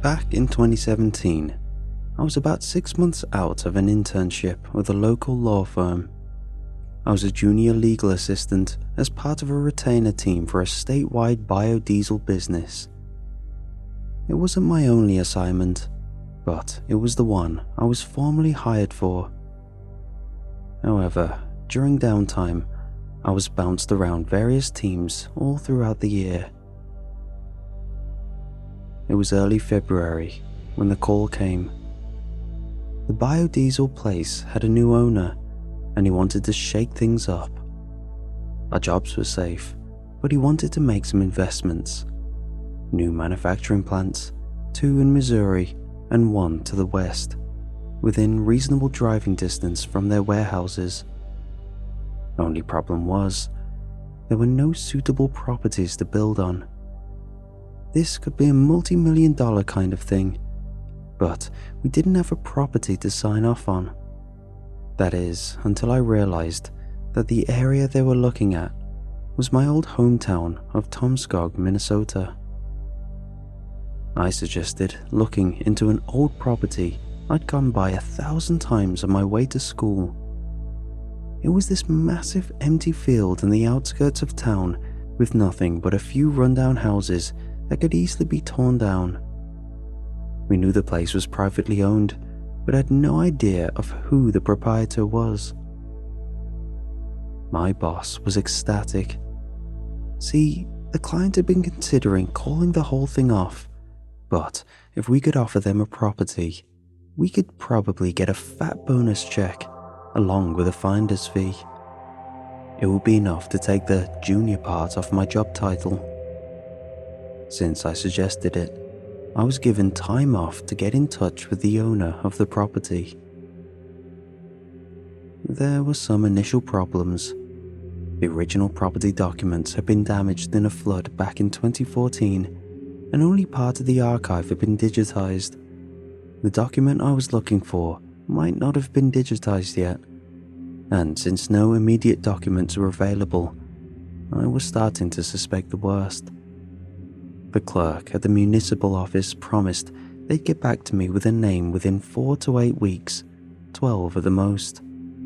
Back in 2017, I was about 6 months out of an internship with a local law firm. I was a junior legal assistant as part of a retainer team for a statewide biodiesel business. It wasn't my only assignment, but it was the one I was formally hired for. However, during downtime, I was bounced around various teams all throughout the year. It was early February when the call came. The biodiesel place had a new owner, and he wanted to shake things up. Our jobs were safe, but he wanted to make some investments. New manufacturing plants, 2 in Missouri and 1 to the west, within reasonable driving distance from their warehouses. Only problem was, there were no suitable properties to build on. This could be a multi-million-dollar kind of thing, but we didn't have a property to sign off on. That is, until I realized that the area they were looking at was my old hometown of Tomskog, Minnesota. I suggested looking into an old property I'd gone by 1,000 times on my way to school. It was this massive empty field in the outskirts of town with nothing but a few rundown houses that could easily be torn down. We knew the place was privately owned, but had no idea of who the proprietor was. My boss was ecstatic. See, the client had been considering calling the whole thing off, but if we could offer them a property, we could probably get a fat bonus check along with a finder's fee. It would be enough to take the junior part off my job title. Since I suggested it, I was given time off to get in touch with the owner of the property. There were some initial problems. The original property documents had been damaged in a flood back in 2014, and only part of the archive had been digitized. The document I was looking for might not have been digitized yet, and since no immediate documents were available, I was starting to suspect the worst. The clerk at the municipal office promised they'd get back to me with a name within 4 to 8 weeks, 12 at the most.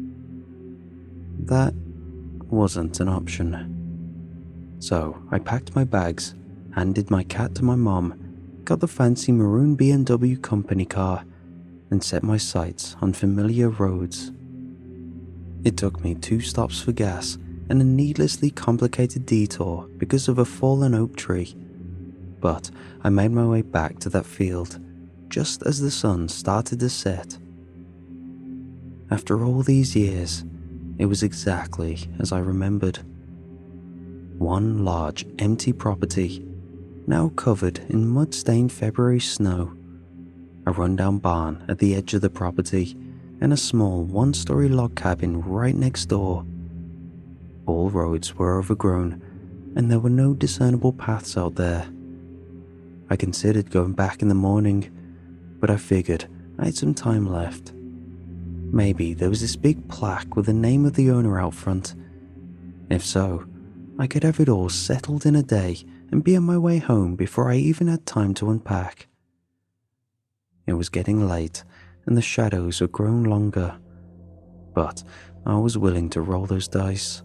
That wasn't an option. So I packed my bags, handed my cat to my mom, got the fancy maroon BMW company car, and set my sights on familiar roads. It took me 2 stops for gas and a needlessly complicated detour because of a fallen oak tree. But I made my way back to that field just as the sun started to set. After all these years, it was exactly as I remembered. One large empty property, now covered in mud-stained February snow, a rundown barn at the edge of the property, and a small 1-story log cabin right next door. All roads were overgrown, and there were no discernible paths out there. I considered going back in the morning, but I figured I had some time left. Maybe there was this big plaque with the name of the owner out front. If so, I could have it all settled in a day and be on my way home before I even had time to unpack. It was getting late, and the shadows had grown longer, but I was willing to roll those dice.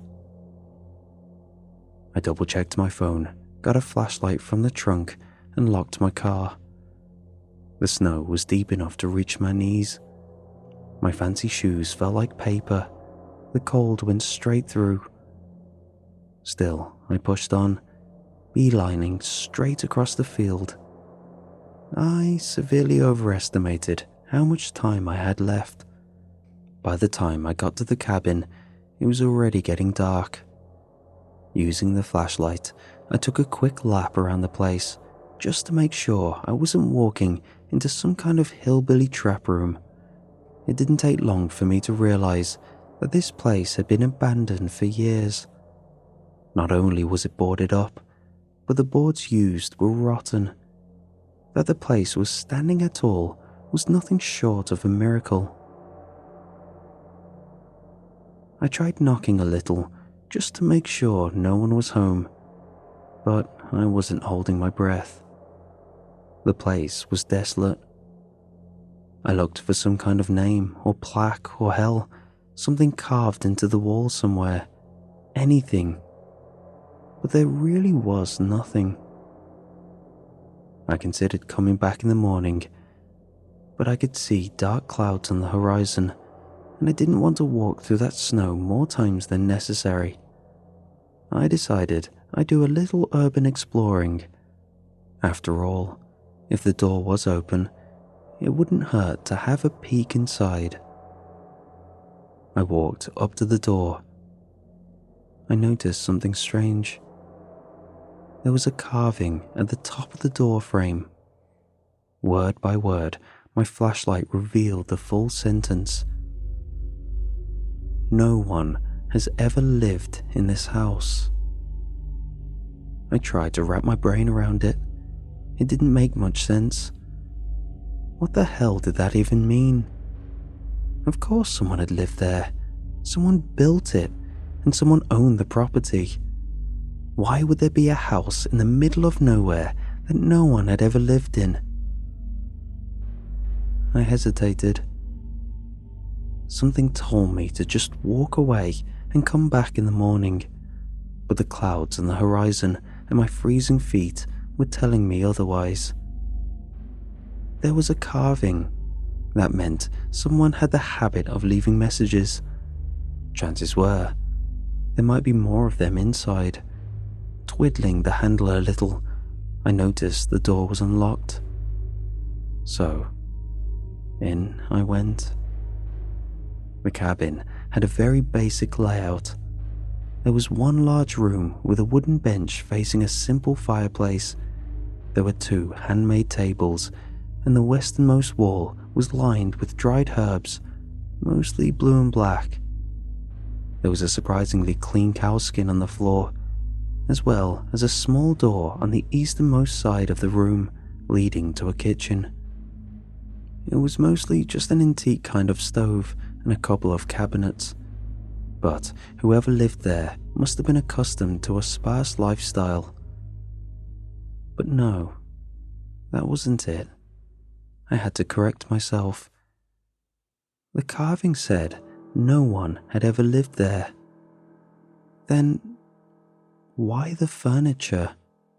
I double-checked my phone, got a flashlight from the trunk, and locked my car. The snow was deep enough to reach my knees. My fancy shoes felt like paper. The cold went straight through. Still, I pushed on, beelining straight across the field. I severely overestimated how much time I had left. By the time I got to the cabin, it was already getting dark. Using the flashlight, I took a quick lap around the place, just to make sure I wasn't walking into some kind of hillbilly trap room. It didn't take long for me to realize that this place had been abandoned for years. Not only was it boarded up, but the boards used were rotten. That the place was standing at all was nothing short of a miracle. I tried knocking a little, just to make sure no one was home, but I wasn't holding my breath. The place was desolate. I looked for some kind of name or plaque or hell, something carved into the wall somewhere, anything. But there really was nothing. I considered coming back in the morning, but I could see dark clouds on the horizon, and I didn't want to walk through that snow more times than necessary. I decided I'd do a little urban exploring. After all, if the door was open, it wouldn't hurt to have a peek inside. I walked up to the door. I noticed something strange. There was a carving at the top of the door frame. Word by word, my flashlight revealed the full sentence. No one has ever lived in this house. I tried to wrap my brain around it. It didn't make much sense. What the hell did that even mean? Of course someone had lived there. Someone built it, and someone owned the property. Why would there be a house in the middle of nowhere that no one had ever lived in? I hesitated. Something told me to just walk away and come back in the morning, but the clouds on the horizon and my freezing feet were telling me otherwise. There was a carving. That meant someone had the habit of leaving messages. Chances were, there might be more of them inside. Twiddling the handle a little, I noticed the door was unlocked. So, in I went. The cabin had a very basic layout. There was one large room with a wooden bench facing a simple fireplace. There were 2 handmade tables, and the westernmost wall was lined with dried herbs, mostly blue and black. There was a surprisingly clean cowskin on the floor, as well as a small door on the easternmost side of the room leading to a kitchen. It was mostly just an antique kind of stove and a couple of cabinets, but whoever lived there must have been accustomed to a sparse lifestyle. But no, that wasn't it. I had to correct myself. The carving said no one had ever lived there. Then, why the furniture?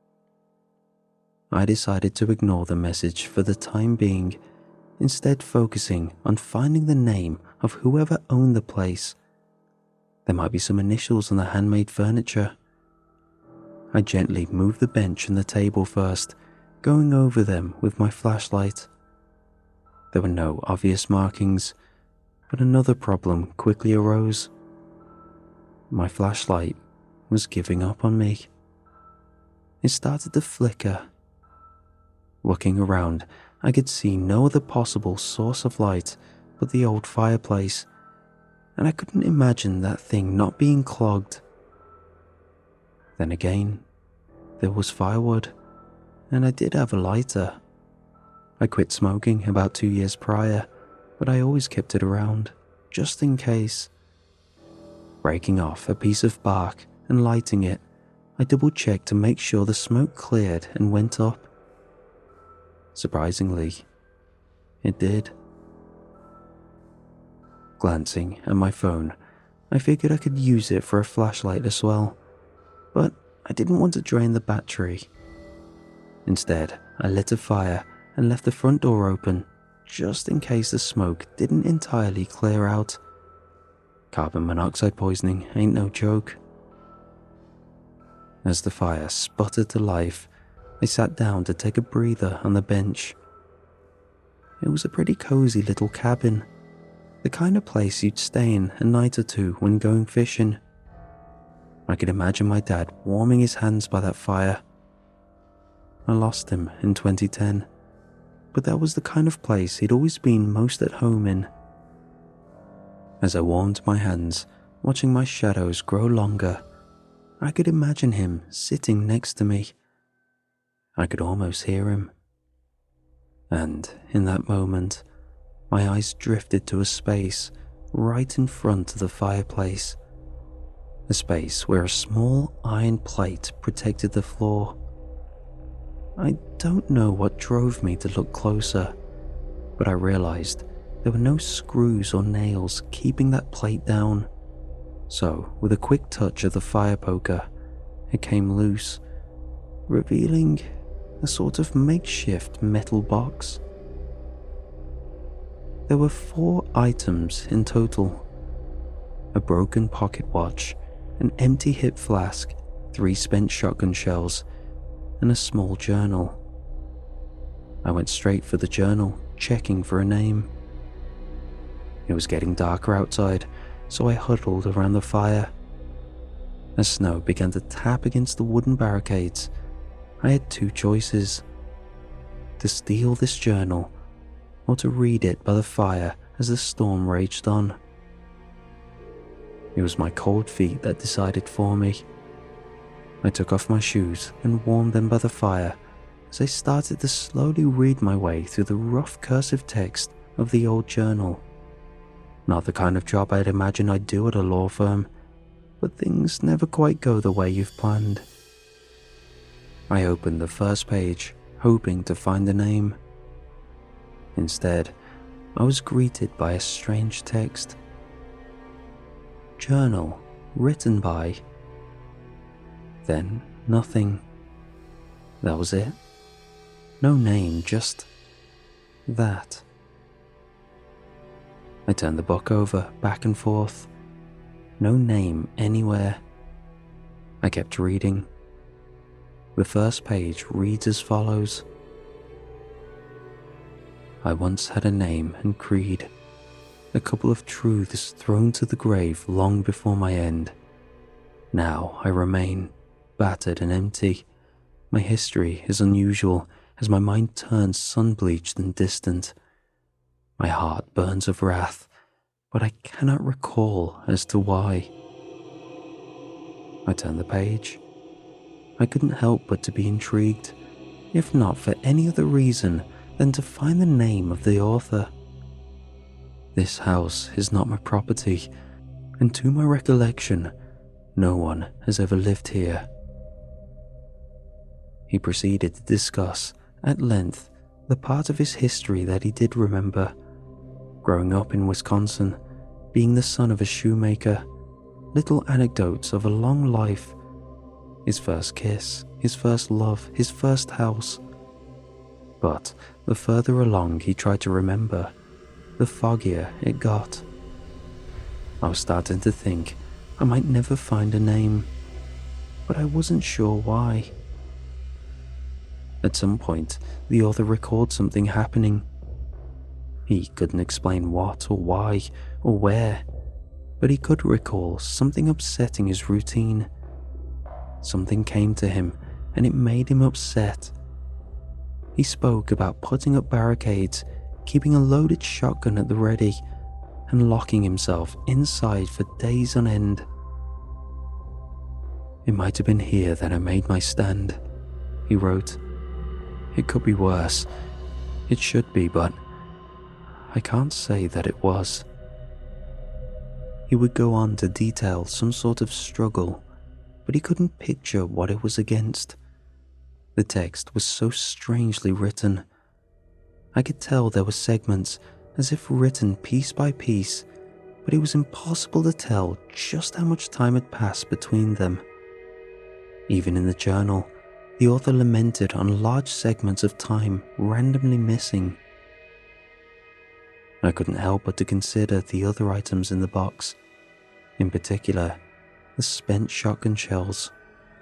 I decided to ignore the message for the time being, instead focusing on finding the name of whoever owned the place. There might be some initials on the handmade furniture. I gently moved the bench and the table first, going over them with my flashlight. There were no obvious markings, but another problem quickly arose. My flashlight was giving up on me. It started to flicker. Looking around, I could see no other possible source of light but the old fireplace, and I couldn't imagine that thing not being clogged. Then again, there was firewood, and I did have a lighter. I quit smoking about 2 years prior, but I always kept it around, just in case. Breaking off a piece of bark and lighting it, I double-checked to make sure the smoke cleared and went up. Surprisingly, it did. Glancing at my phone, I figured I could use it for a flashlight as well, but I didn't want to drain the battery. Instead, I lit a fire and left the front door open, just in case the smoke didn't entirely clear out. Carbon monoxide poisoning ain't no joke. As the fire sputtered to life, I sat down to take a breather on the bench. It was a pretty cozy little cabin, the kind of place you'd stay in a night or two when going fishing. I could imagine my dad warming his hands by that fire. I lost him in 2010, but that was the kind of place he'd always been most at home in. As I warmed my hands, watching my shadows grow longer, I could imagine him sitting next to me. I could almost hear him. And in that moment, my eyes drifted to a space right in front of the fireplace. A space where a small iron plate protected the floor. I don't know what drove me to look closer, but I realized there were no screws or nails keeping that plate down. So, with a quick touch of the fire poker, it came loose, revealing a sort of makeshift metal box. There were 4 items in total: a broken pocket watch, an empty hip flask, 3 spent shotgun shells, and a small journal. I went straight for the journal, checking for a name. It was getting darker outside, so I huddled around the fire. As snow began to tap against the wooden barricades, I had 2 choices: to steal this journal or to read it by the fire as the storm raged on. It was my cold feet that decided for me. I took off my shoes and warmed them by the fire as I started to slowly read my way through the rough cursive text of the old journal. Not the kind of job I'd imagine I'd do at a law firm, but things never quite go the way you've planned. I opened the first page, hoping to find a name. Instead, I was greeted by a strange text. Journal, written by... Then nothing. That was it. No name, just that. I turned the book over, back and forth. No name anywhere. I kept reading. The first page reads as follows. I once had a name and creed, a couple of truths thrown to the grave long before my end. Now I remain, battered and empty. My history is unusual as my mind turns sun-bleached and distant. My heart burns of wrath, but I cannot recall as to why. I turned the page. I couldn't help but to be intrigued, if not for any other reason than to find the name of the author. This house is not my property, and to my recollection, no one has ever lived here. He proceeded to discuss, at length, the part of his history that he did remember. Growing up in Wisconsin, being the son of a shoemaker, little anecdotes of a long life, his first kiss, his first love, his first house. But the further along he tried to remember, the foggier it got. I was starting to think I might never find a name, but I wasn't sure why. At some point, the author recalled something happening. He couldn't explain what or why or where, but he could recall something upsetting his routine. Something came to him and it made him upset. He spoke about putting up barricades, keeping a loaded shotgun at the ready, and locking himself inside for days on end. It might have been here that I made my stand, he wrote. It could be worse. It should be, but I can't say that it was. He would go on to detail some sort of struggle, but he couldn't picture what it was against. The text was so strangely written. I could tell there were segments as if written piece by piece, but it was impossible to tell just how much time had passed between them. Even in the journal, the author lamented on large segments of time randomly missing. I couldn't help but to consider the other items in the box, in particular, the spent shotgun shells.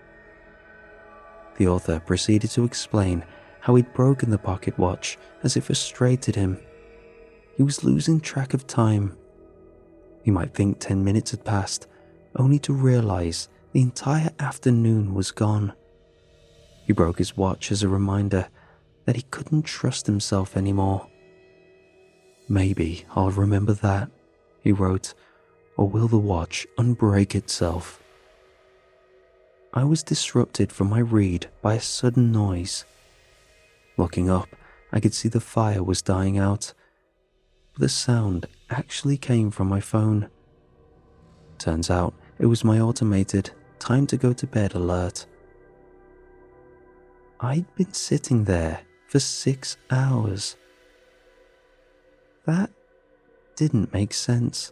The author proceeded to explain how he'd broken the pocket watch as it frustrated him. He was losing track of time. He might think 10 minutes had passed, only to realize the entire afternoon was gone. He broke his watch as a reminder that he couldn't trust himself anymore. Maybe I'll remember that, he wrote, or will the watch unbreak itself? I was disrupted from my read by a sudden noise. Looking up, I could see the fire was dying out, but the sound actually came from my phone. Turns out it was my automated time to go to bed alert. I'd been sitting there for 6 hours. That didn't make sense.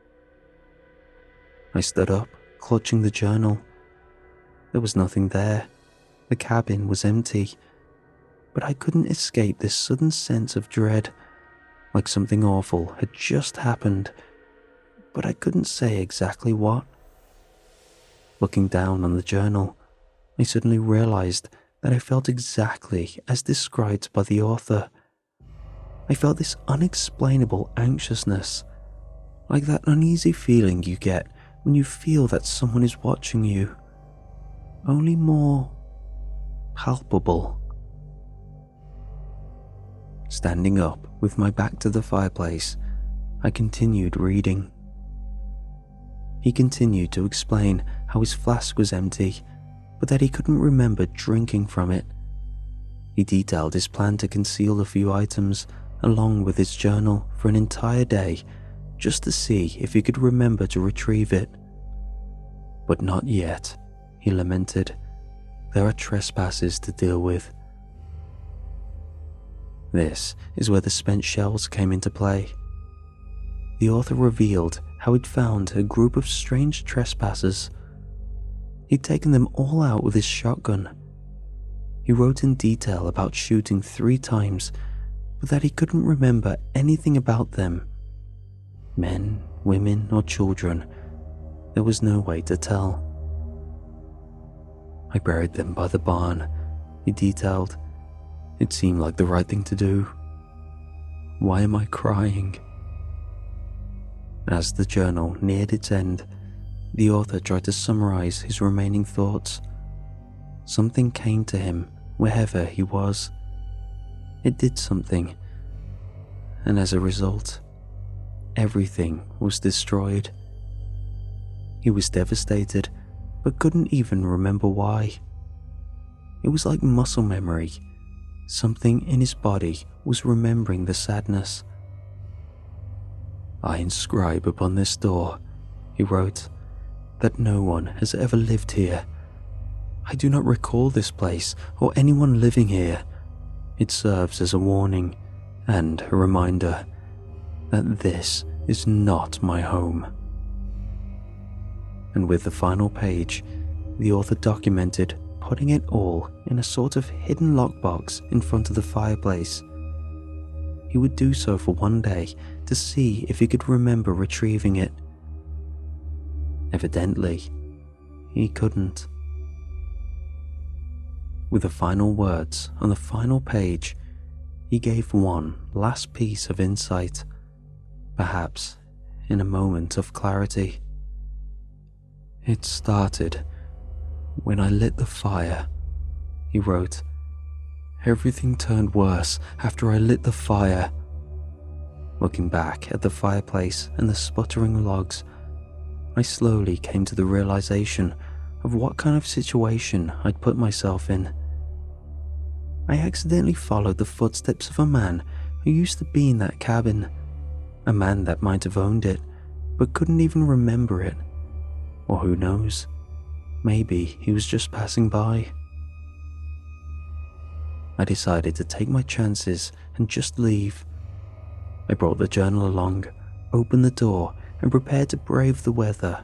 I stood up, clutching the journal. There was nothing there. The cabin was empty. But I couldn't escape this sudden sense of dread, like something awful had just happened, but I couldn't say exactly what. Looking down on the journal, I suddenly realized that I felt exactly as described by the author. I felt this unexplainable anxiousness, like that uneasy feeling you get when you feel that someone is watching you, only more palpable. Standing up with my back to the fireplace, I continued reading. He continued to explain how his flask was empty, but that he couldn't remember drinking from it. He detailed his plan to conceal a few items along with his journal for an entire day, just to see if he could remember to retrieve it. But not yet, he lamented. There are trespasses to deal with. This is where the spent shells came into play. The author revealed how he'd found a group of strange trespassers. He'd taken them all out with his shotgun. He wrote in detail about shooting 3 times, but that he couldn't remember anything about them. Men, women, or children, there was no way to tell. I buried them by the barn, he detailed. It seemed like the right thing to do. Why am I crying? As the journal neared its end, the author tried to summarize his remaining thoughts. Something came to him wherever he was. It did something, and as a result, everything was destroyed. He was devastated, but couldn't even remember why. It was like muscle memory. Something in his body was remembering the sadness. I inscribe upon this door, he wrote, that no one has ever lived here. I do not recall this place or anyone living here. It serves as a warning and a reminder that this is not my home. And with the final page, the author documented putting it all in a sort of hidden lockbox in front of the fireplace. He would do so for one day to see if he could remember retrieving it. Evidently, he couldn't. With the final words on the final page, he gave one last piece of insight, perhaps in a moment of clarity. It started when I lit the fire, he wrote. Everything turned worse after I lit the fire. Looking back at the fireplace and the sputtering logs, I slowly came to the realization of what kind of situation I'd put myself in. I accidentally followed the footsteps of a man who used to be in that cabin, a man that might have owned it, but couldn't even remember it. Or who knows, maybe he was just passing by. I decided to take my chances and just leave. I brought the journal along, opened the door, and prepared to brave the weather.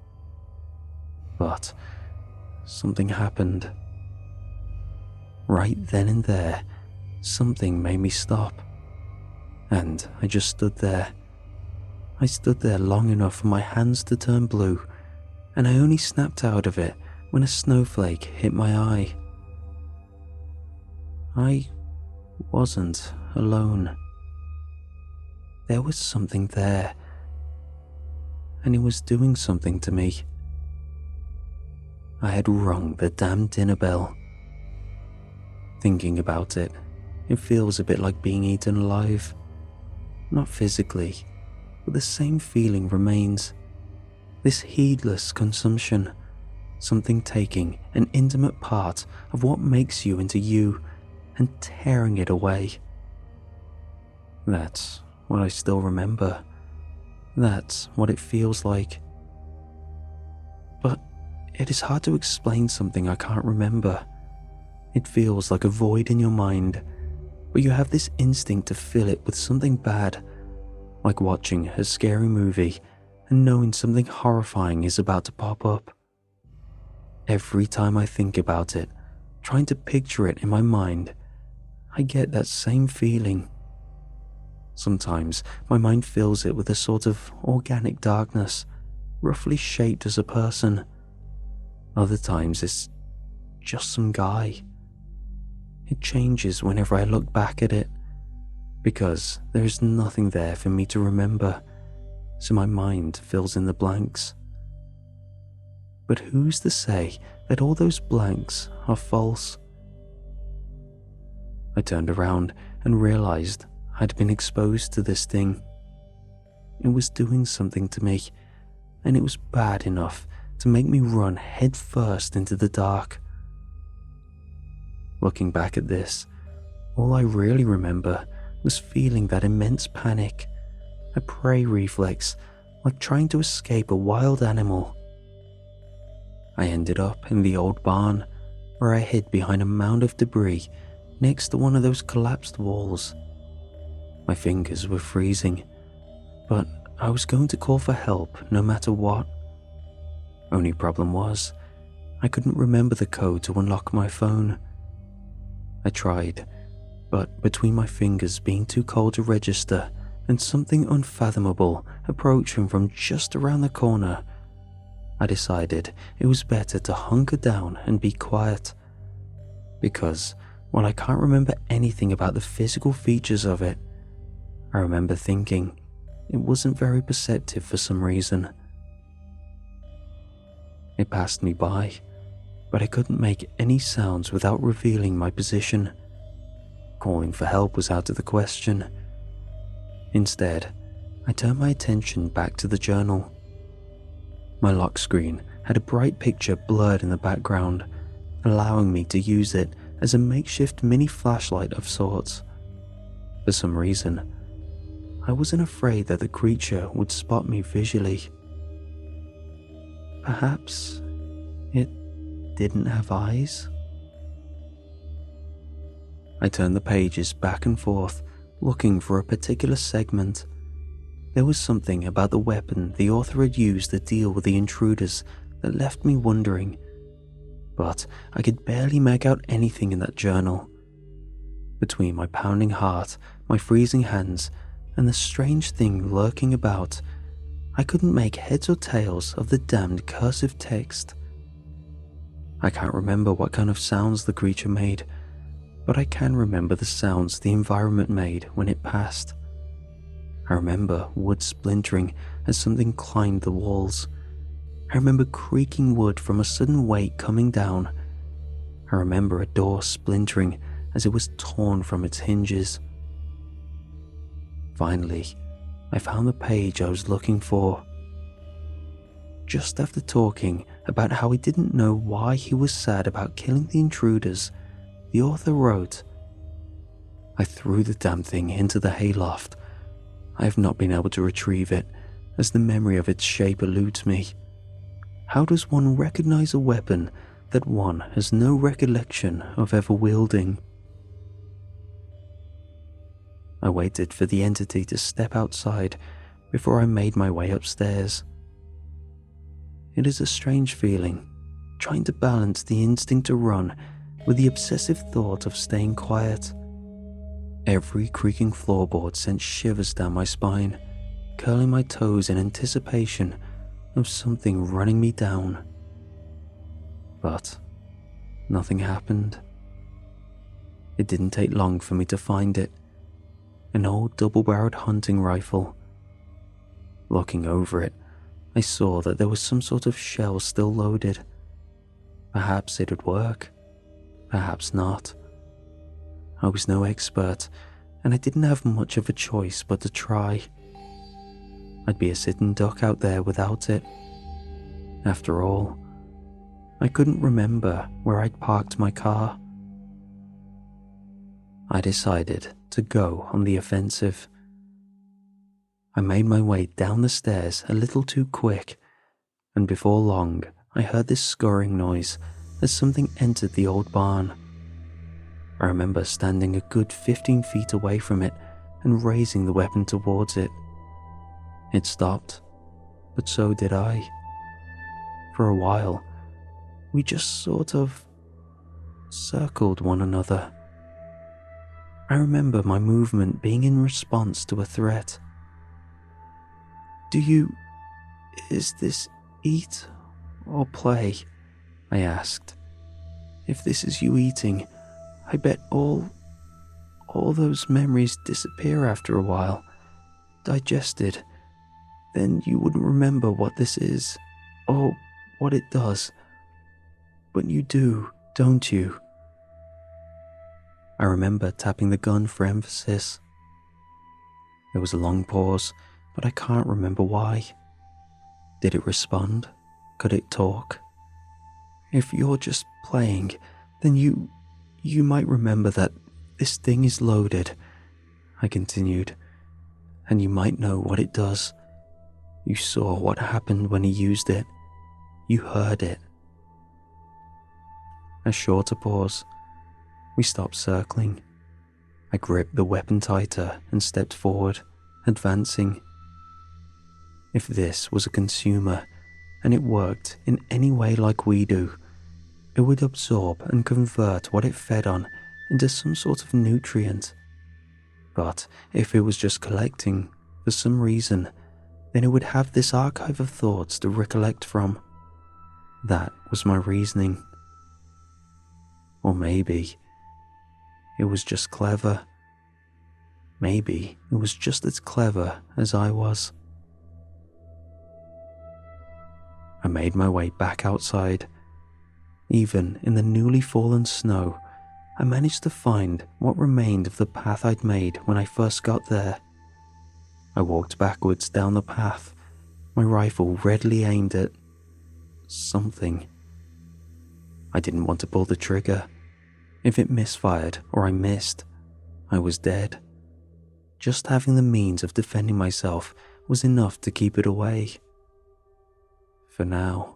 But something happened. Right then and there, something made me stop. And I just stood there. I stood there long enough for my hands to turn blue, and I only snapped out of it when a snowflake hit my eye. I wasn't alone. There was something there, and it was doing something to me. I had rung the damn dinner bell. Thinking about it, it feels a bit like being eaten alive. Not physically, but the same feeling remains. This heedless consumption, something taking an intimate part of what makes you into you and tearing it away. That's what I still remember. That's what it feels like. But it is hard to explain something I can't remember. It feels like a void in your mind, but you have this instinct to fill it with something bad, like watching a scary movie and knowing something horrifying is about to pop up. Every time I think about it, trying to picture it in my mind, I get that same feeling. Sometimes my mind fills it with a sort of organic darkness, roughly shaped as a person. Other times it's just some guy. It changes whenever I look back at it, because there is nothing there for me to remember, so my mind fills in the blanks. But who's to say that all those blanks are false? I turned around and realized I'd been exposed to this thing. It was doing something to me, and it was bad enough to make me run head first into the dark. Looking back at this, all I really remember was feeling that immense panic, a prey reflex, like trying to escape a wild animal. I ended up in the old barn, where I hid behind a mound of debris next to one of those collapsed walls. My fingers were freezing, but I was going to call for help no matter what. Only problem was, I couldn't remember the code to unlock my phone. I tried, but between my fingers being too cold to register and something unfathomable approaching from just around the corner, I decided it was better to hunker down and be quiet. Because while I can't remember anything about the physical features of it, I remember thinking it wasn't very perceptive for some reason. It passed me by, but I couldn't make any sounds without revealing my position. Calling for help was out of the question. Instead, I turned my attention back to the journal. My lock screen had a bright picture blurred in the background, allowing me to use it as a makeshift mini flashlight of sorts. For some reason, I wasn't afraid that the creature would spot me visually. Perhaps it didn't have eyes? I turned the pages back and forth, looking for a particular segment. There was something about the weapon the author had used to deal with the intruders that left me wondering, but I could barely make out anything in that journal. Between my pounding heart, my freezing hands, and the strange thing lurking about, I couldn't make heads or tails of the damned cursive text. I can't remember what kind of sounds the creature made, but I can remember the sounds the environment made when it passed. I remember wood splintering as something climbed the walls. I remember creaking wood from a sudden weight coming down. I remember a door splintering as it was torn from its hinges. Finally, I found the page I was looking for. Just after talking about how he didn't know why he was sad about killing the intruders, the author wrote, "I threw the damn thing into the hayloft. I have not been able to retrieve it, as the memory of its shape eludes me. How does one recognize a weapon that one has no recollection of ever wielding?" I waited for the entity to step outside before I made my way upstairs. It is a strange feeling, trying to balance the instinct to run with the obsessive thought of staying quiet. Every creaking floorboard sent shivers down my spine, curling my toes in anticipation of something running me down. But nothing happened. It didn't take long for me to find it. An old double-barreled hunting rifle. Looking over it, I saw that there was some sort of shell still loaded. Perhaps it'd work, perhaps not. I was no expert, and I didn't have much of a choice but to try. I'd be a sitting duck out there without it. After all, I couldn't remember where I'd parked my car. I decided to go on the offensive. I made my way down the stairs a little too quick, and before long I heard this scurrying noise as something entered the old barn. I remember standing a good 15 feet away from it and raising the weapon towards it. It stopped, but so did I. For a while, we just sort of circled one another. I remember my movement being in response to a threat. Is this eat or play? I asked. If this is you eating, I bet all those memories disappear after a while, digested. Then you wouldn't remember what this is, or what it does. But you do, don't you? I remember tapping the gun for emphasis. There was a long pause, but I can't remember why. Did it respond? Could it talk? If you're just playing, then you might remember that this thing is loaded, I continued, and you might know what it does. You saw what happened when he used it. You heard it. A shorter pause. We stopped circling. I gripped the weapon tighter and stepped forward, advancing. If this was a consumer, and it worked in any way like we do, it would absorb and convert what it fed on into some sort of nutrient. But if it was just collecting, for some reason, then it would have this archive of thoughts to recollect from. That was my reasoning. Or maybe it was just clever. Maybe it was just as clever as I was. I made my way back outside. Even in the newly fallen snow, I managed to find what remained of the path I'd made when I first got there. I walked backwards down the path, my rifle readily aimed at something. I didn't want to pull the trigger. If it misfired or I missed, I was dead. Just having the means of defending myself was enough to keep it away. For now.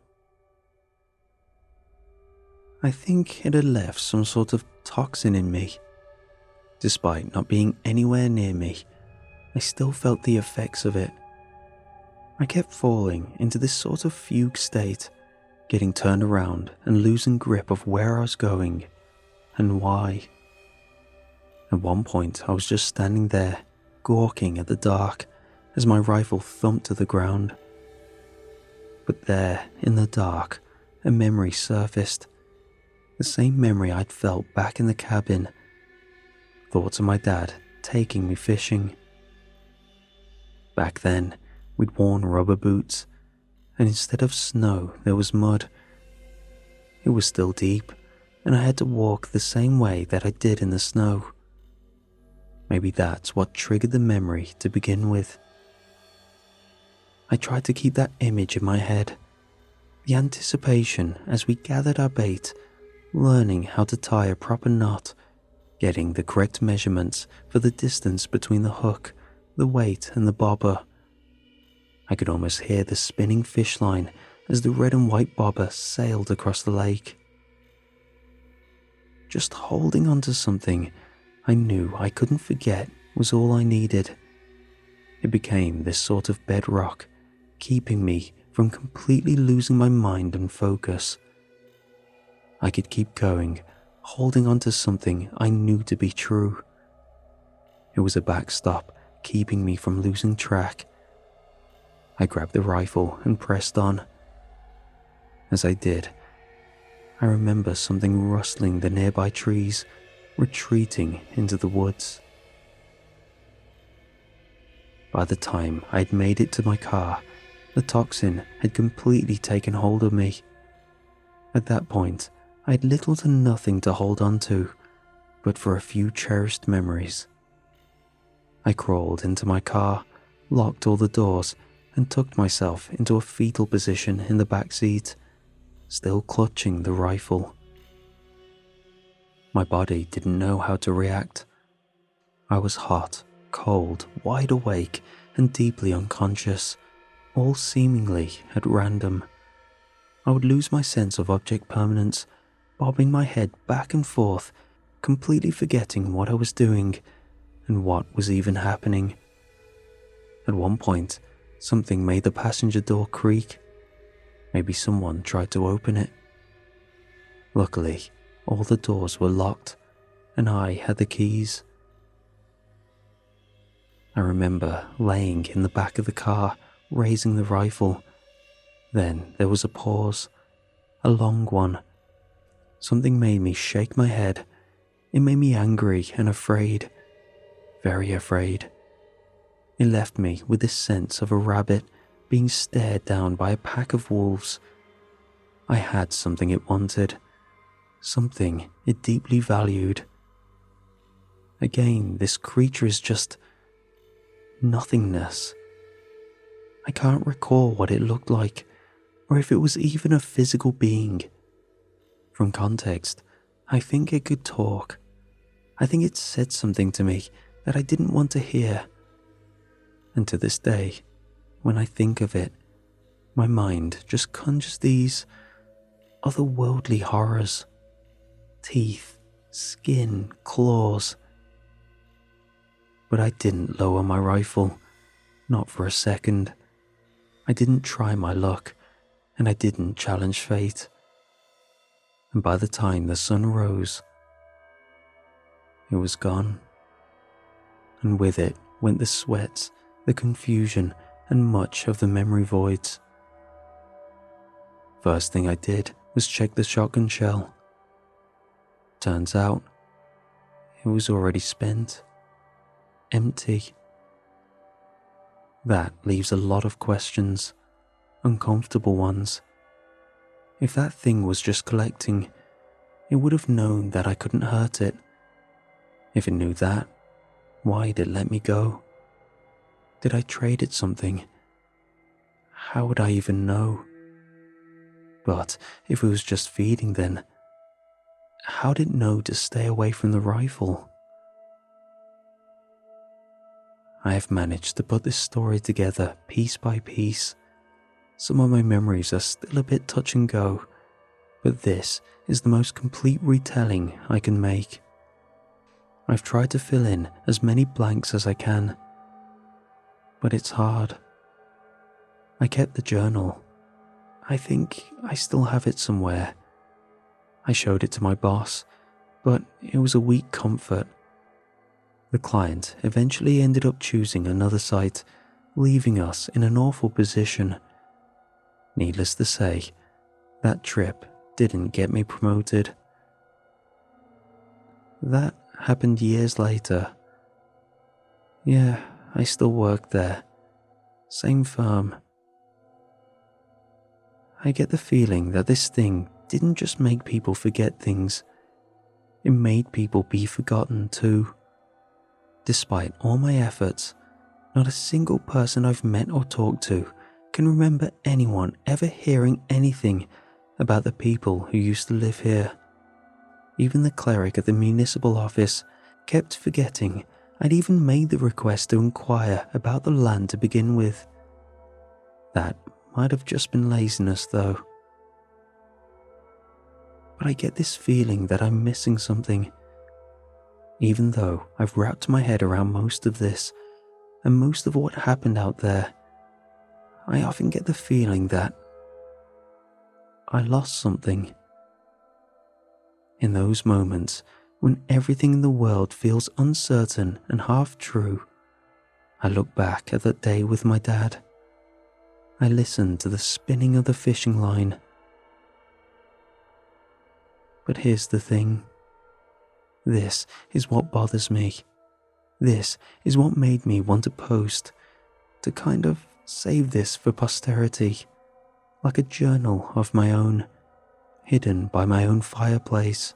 I think it had left some sort of toxin in me. Despite not being anywhere near me, I still felt the effects of it. I kept falling into this sort of fugue state, getting turned around and losing grip of where I was going and why. At one point, I was just standing there, gawking at the dark as my rifle thumped to the ground. But there, in the dark, a memory surfaced. The same memory I'd felt back in the cabin. Thoughts of my dad taking me fishing. Back then, we'd worn rubber boots, and instead of snow, there was mud. It was still deep, and I had to walk the same way that I did in the snow. Maybe that's what triggered the memory to begin with. I tried to keep that image in my head. The anticipation as we gathered our bait, learning how to tie a proper knot, getting the correct measurements for the distance between the hook, the weight, and the bobber. I could almost hear the spinning fish line as the red and white bobber sailed across the lake. Just holding on to something I knew I couldn't forget was all I needed. It became this sort of bedrock, keeping me from completely losing my mind and focus. I could keep going, holding on to something I knew to be true. It was a backstop, keeping me from losing track. I grabbed the rifle and pressed on. As I did, I remember something rustling the nearby trees, retreating into the woods. By the time I had made it to my car, the toxin had completely taken hold of me. At that point, I had little to nothing to hold on to, but for a few cherished memories. I crawled into my car, locked all the doors, and tucked myself into a fetal position in the back seat, still clutching the rifle. My body didn't know how to react. I was hot, cold, wide awake, and deeply unconscious, all seemingly at random. I would lose my sense of object permanence, bobbing my head back and forth, completely forgetting what I was doing and what was even happening. At one point, something made the passenger door creak. Maybe someone tried to open it. Luckily, all the doors were locked, and I had the keys. I remember laying in the back of the car, raising the rifle. Then there was a pause, a long one. Something made me shake my head. It made me angry and afraid, very afraid. It left me with this sense of a rabbit being stared down by a pack of wolves. I had something it wanted, something it deeply valued. Again, this creature is just nothingness. I can't recall what it looked like, or if it was even a physical being. From context, I think it could talk. I think it said something to me that I didn't want to hear. And to this day, when I think of it, my mind just conjures these otherworldly horrors. Teeth, skin, claws. But I didn't lower my rifle, not for a second. I didn't try my luck, and I didn't challenge fate. And by the time the sun rose, it was gone. And with it went the sweat, the confusion, and much of the memory voids. First thing I did was check the shotgun shell. Turns out, it was already spent. Empty. That leaves a lot of questions, uncomfortable ones. If that thing was just collecting, it would have known that I couldn't hurt it. If it knew that, why did it let me go? Did I trade it something? How would I even know? But if it was just feeding, then how did it know to stay away from the rifle? I have managed to put this story together piece by piece. Some of my memories are still a bit touch and go, but this is the most complete retelling I can make. I've tried to fill in as many blanks as I can, but it's hard. I kept the journal. I think I still have it somewhere. I showed it to my boss, but it was a weak comfort. The client eventually ended up choosing another site, leaving us in an awful position. Needless to say, that trip didn't get me promoted. That happened years later. Yeah, I still worked there. Same firm. I get the feeling that this thing didn't just make people forget things. It made people be forgotten too. Despite all my efforts, not a single person I've met or talked to can remember anyone ever hearing anything about the people who used to live here. Even the cleric at the municipal office kept forgetting I'd even made the request to inquire about the land to begin with. That might have just been laziness, though. But I get this feeling that I'm missing something. Even though I've wrapped my head around most of this and most of what happened out there, I often get the feeling that I lost something. In those moments when everything in the world feels uncertain and half true, I look back at that day with my dad. I listen to the spinning of the fishing line. But here's the thing. This is what bothers me. This is what made me want to post, to kind of save this for posterity, like a journal of my own, hidden by my own fireplace.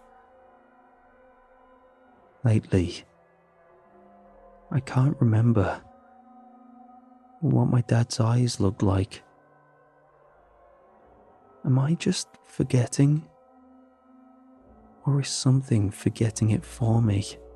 Lately, I can't remember what my dad's eyes looked like. Am I just forgetting? Or is something forgetting it for me?